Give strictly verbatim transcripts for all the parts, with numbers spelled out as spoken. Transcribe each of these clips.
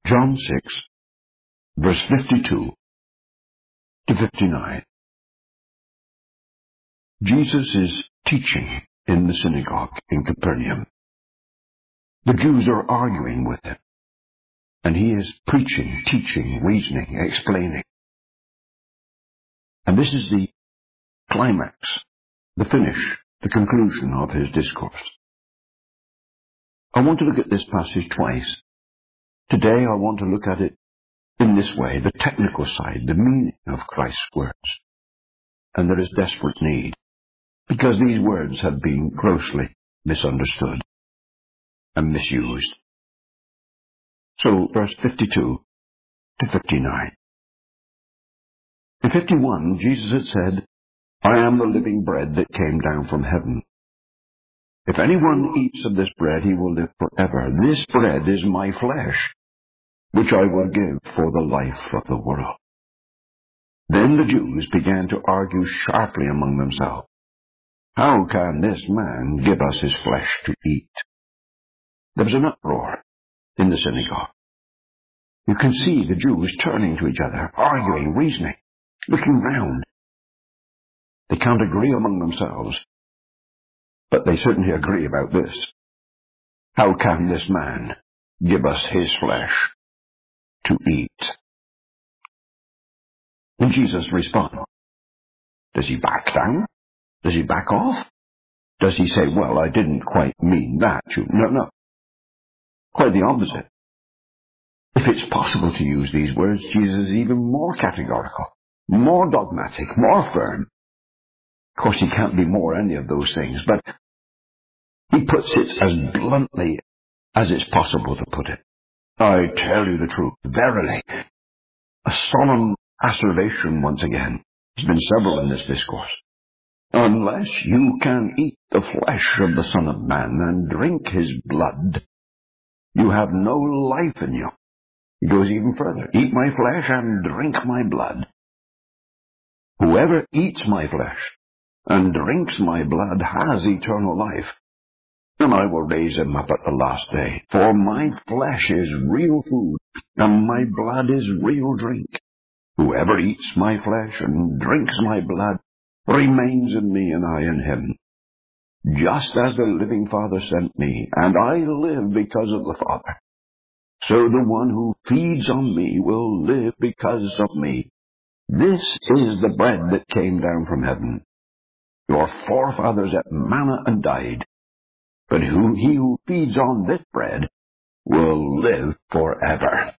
John six, verse fifty-two to fifty-nine. Jesus is teaching in the synagogue in Capernaum. The Jews are arguing with him, and he is preaching, teaching, reasoning, explaining. And this is the climax, the finish, the conclusion of his discourse. I want to look at this passage twice. Today I want to look at it in this way, the technical side, the meaning of Christ's words. And there is desperate need, because these words have been grossly misunderstood and misused. So, verse fifty-two to fifty-nine. In fifty-one, Jesus had said, I am the living bread that came down from heaven. If anyone eats of this bread, he will live forever. This bread is my flesh, which I will give for the life of the world. Then the Jews began to argue sharply among themselves. How can this man give us his flesh to eat? There was an uproar in the synagogue. You can see the Jews turning to each other, arguing, reasoning, looking round. They can't agree among themselves, but they certainly agree about this. How can this man give us his flesh to eat? And Jesus responds. Does he back down? Does he back off? Does he say, well, I didn't quite mean that? No, no. Quite the opposite. If it's possible to use these words, Jesus is even more categorical, more dogmatic, more firm. Of course, he can't be more any of those things, but he puts it as bluntly as it's possible to put it. I tell you the truth, verily. A solemn asseveration once again. There's been several in this discourse. Unless you can eat the flesh of the Son of Man and drink his blood, you have no life in you. He goes even further. Eat my flesh and drink my blood. Whoever eats my flesh and drinks my blood has eternal life, and I will raise him up at the last day. For my flesh is real food, and my blood is real drink. Whoever eats my flesh and drinks my blood remains in me, and I in him. Just as the living Father sent me, and I live because of the Father, so the one who feeds on me will live because of me. This is the bread that came down from heaven. Your forefathers ate manna and died, but who, he who feeds on this bread will live forever.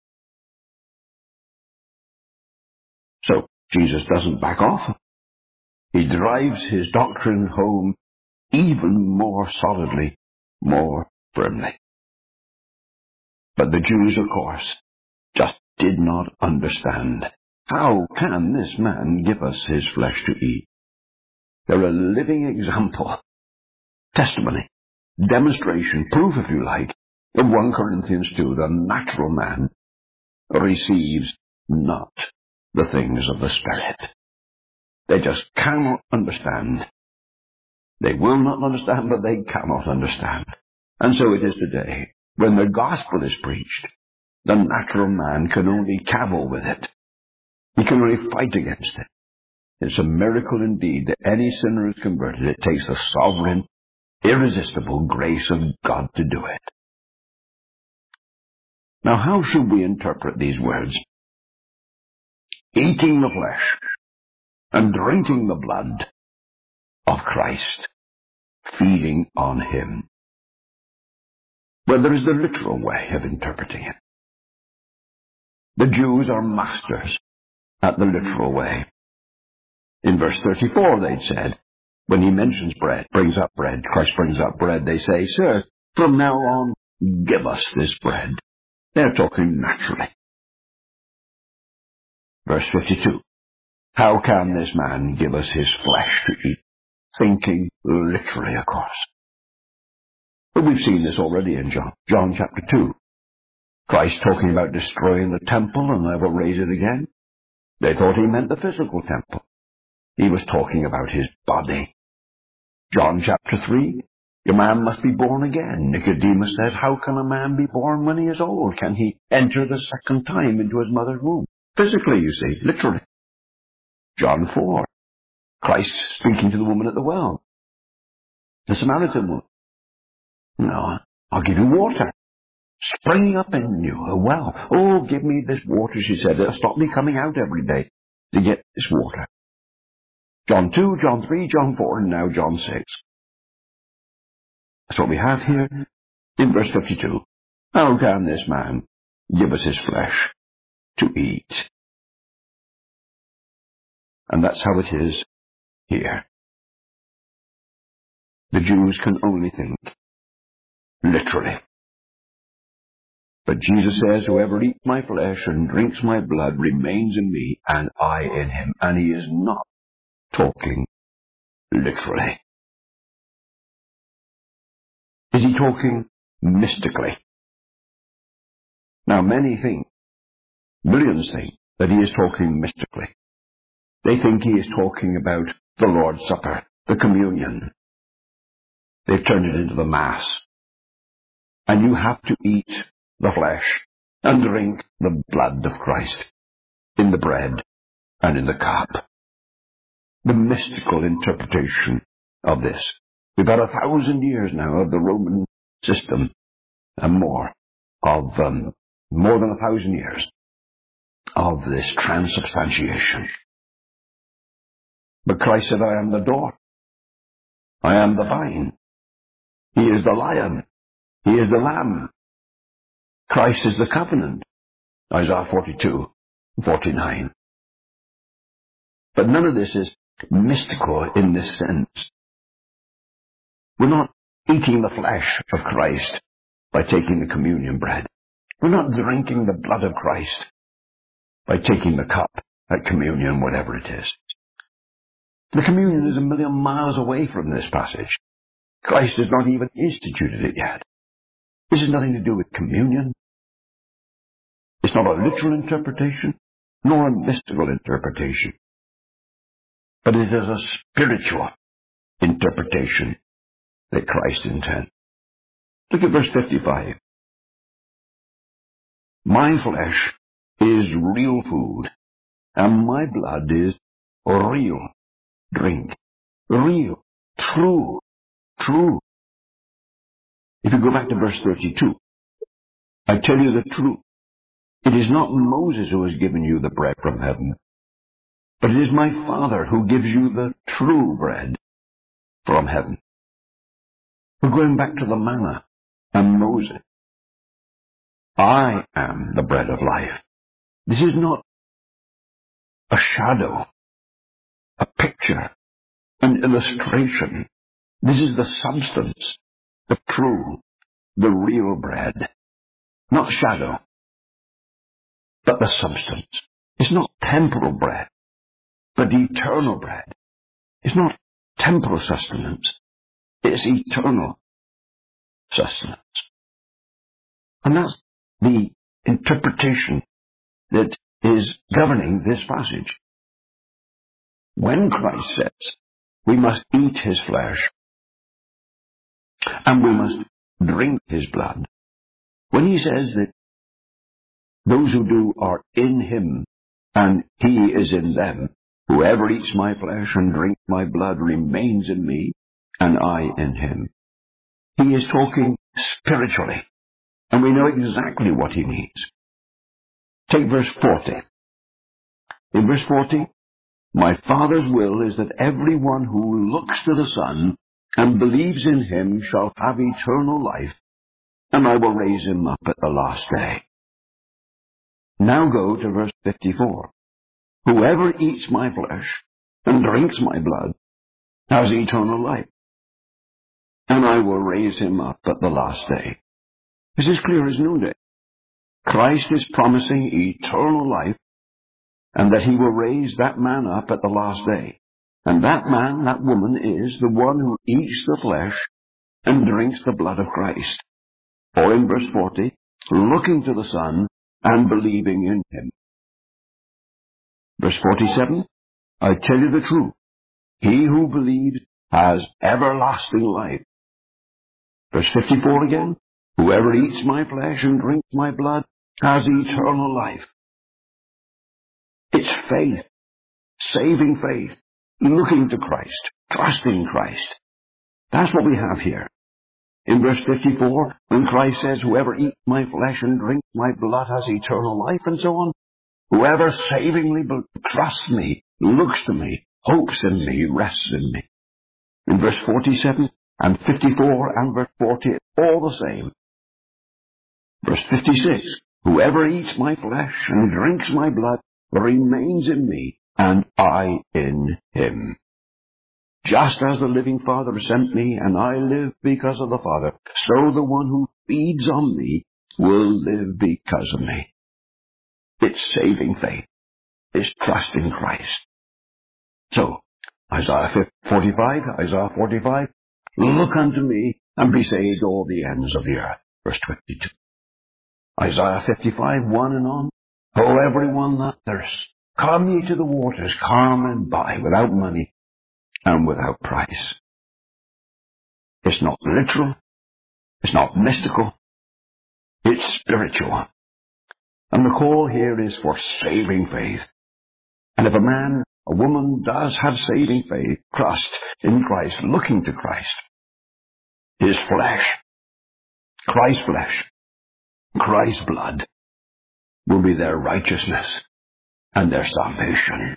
So, Jesus doesn't back off. He drives his doctrine home even more solidly, more firmly. But the Jews, of course, just did not understand. How can this man give us his flesh to eat? They're a living example, testimony, demonstration, proof, if you like, of First Corinthians two. The natural man receives not the things of the Spirit. They just cannot understand. They will not understand, but they cannot understand. And so it is today. When the gospel is preached, the natural man can only cavil with it. He can only fight against it. It's a miracle indeed that any sinner is converted. It takes the sovereign, irresistible grace of God to do it. Now, how should we interpret these words? Eating the flesh and drinking the blood of Christ, feeding on him. Well, there is the literal way of interpreting it. The Jews are masters at the literal way. In verse thirty-four, they'd said, when he mentions bread, brings up bread, Christ brings up bread, they say, Sir, from now on, give us this bread. They're talking naturally. Verse fifty-two, how can this man give us his flesh to eat? Thinking literally, of course. But we've seen this already in John, John chapter two. Christ talking about destroying the temple, and I will raise it again. They thought he meant the physical temple. He was talking about his body. John chapter three, Your man must be born again. Nicodemus said, how can a man be born when he is old? Can he enter the second time into his mother's womb? Physically, you see, literally. John four. Christ speaking to the woman at the well. The Samaritan woman. No, I'll give you water. Springing up in you, a well. Oh, give me this water, she said. It'll stop me coming out every day to get this water. John two, John three, John four, and now John six. That's what we have here in verse fifty-two. How can this man give us his flesh to eat? And that's how it is here. The Jews can only think literally. But Jesus says, whoever eats my flesh and drinks my blood remains in me and I in him. And he is not talking literally. Is he talking mystically? Now many think, millions think, that he is talking mystically. They think he is talking about the Lord's Supper, the communion. They've turned it into the Mass. And you have to eat the flesh and drink the blood of Christ in the bread and in the cup. The mystical interpretation of this. We've had a thousand years now of the Roman system and more of, um, more than a thousand years of this transubstantiation. But Christ said, I am the door. I am the vine. He is the lion. He is the lamb. Christ is the covenant. Isaiah forty-two, forty-nine. But none of this is mystical in this sense. We're not eating the flesh of Christ by taking the communion bread. We're not drinking the blood of Christ by taking the cup at communion, whatever it is. The communion is a million miles away from this passage. Christ has not even instituted it yet. This has nothing to do with communion. It's not a literal interpretation, nor a mystical interpretation. But it is a spiritual interpretation that Christ intends. Look at verse fifty-five. My flesh is real food, and my blood is real drink. Real. True. True. If you go back to verse thirty-two, I tell you the truth. It is not Moses who has given you the bread from heaven, but it is my Father who gives you the true bread from heaven. We're going back to the manna and Moses. I am the bread of life. This is not a shadow, a picture, an illustration. This is the substance, the true, the real bread. Not shadow, but the substance. It's not temporal bread, but eternal bread. It's not temporal sustenance. It's eternal sustenance. And that's the interpretation that is governing this passage. When Christ says we must eat his flesh and we must drink his blood, when he says that those who do are in him and he is in them, whoever eats my flesh and drinks my blood remains in me and I in him, he is talking spiritually, and we know exactly what he means. Take verse forty. In verse forty, my Father's will is that everyone who looks to the Son and believes in him shall have eternal life, and I will raise him up at the last day. Now go to verse fifty-four. Whoever eats my flesh and drinks my blood has eternal life, and I will raise him up at the last day. It's as clear as noonday. Christ is promising eternal life, and that he will raise that man up at the last day. And that man, that woman, is the one who eats the flesh and drinks the blood of Christ. Or in verse forty, looking to the Son and believing in him. Verse forty-seven, I tell you the truth. He who believes has everlasting life. Verse fifty-four again. Whoever eats my flesh and drinks my blood has eternal life. It's faith, saving faith, looking to Christ, trusting Christ. That's what we have here. In verse fifty-four, when Christ says, whoever eats my flesh and drinks my blood has eternal life, and so on, whoever savingly trusts me, looks to me, hopes in me, rests in me. In verse forty-seven and fifty-four and verse forty, it's all the same. Verse fifty-six, whoever eats my flesh and drinks my blood remains in me, and I in him. Just as the living Father sent me, and I live because of the Father, so the one who feeds on me will live because of me. It's saving faith. It's trusting Christ. So, Isaiah forty-five, Isaiah forty-five, look unto me and be saved all the ends of the earth. Verse twenty-two. Isaiah fifty-five, one and on. O everyone that thirsts, come ye to the waters, come and buy without money and without price. It's not literal. It's not mystical. It's spiritual. And the call here is for saving faith. And if a man, a woman does have saving faith, trust in Christ, looking to Christ, his flesh, Christ's flesh, Christ's blood will be their righteousness and their salvation.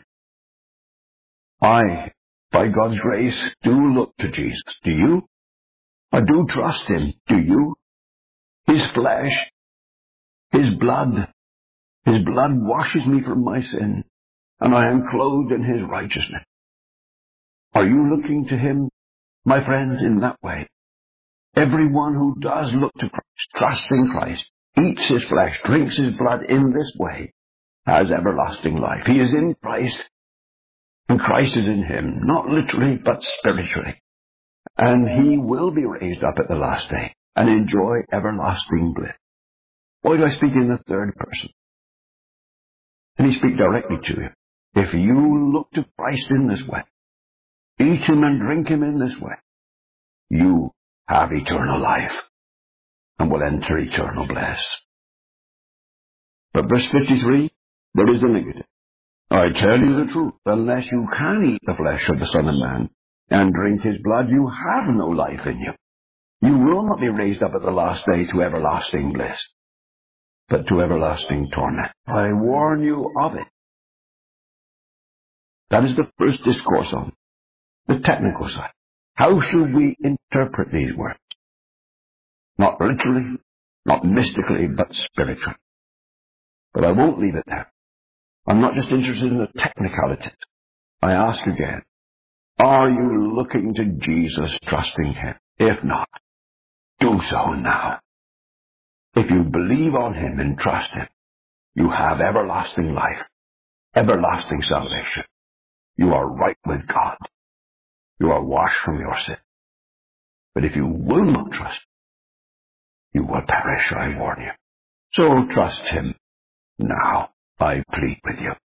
I, by God's grace, do look to Jesus. Do you? I do trust him. Do you? His flesh, his blood, his blood washes me from my sin, and I am clothed in his righteousness. Are you looking to him, my friend, in that way? Everyone who does look to Christ, trusts in Christ, eats his flesh, drinks his blood in this way, has everlasting life. He is in Christ, and Christ is in him, not literally, but spiritually. And he will be raised up at the last day and enjoy everlasting bliss. Why do I speak in the third person? And he speak directly to you. If you look to Christ in this way, eat him and drink him in this way, you have eternal life and will enter eternal bliss. But verse fifty-three, there is a negative. I tell you the truth, unless you can eat the flesh of the Son of Man and drink his blood, you have no life in you. You will not be raised up at the last day to everlasting bliss, but to everlasting torment. I warn you of it. That is the first discourse on the technical side. How should we interpret these words? Not literally, not mystically, but spiritually. But I won't leave it there. I'm not just interested in the technicalities. I ask again, are you looking to Jesus, trusting him? If not, do so now. If you believe on him and trust him, you have everlasting life, everlasting salvation. You are right with God. You are washed from your sin. But if you will not trust, you will perish, I warn you. So trust him now, I plead with you.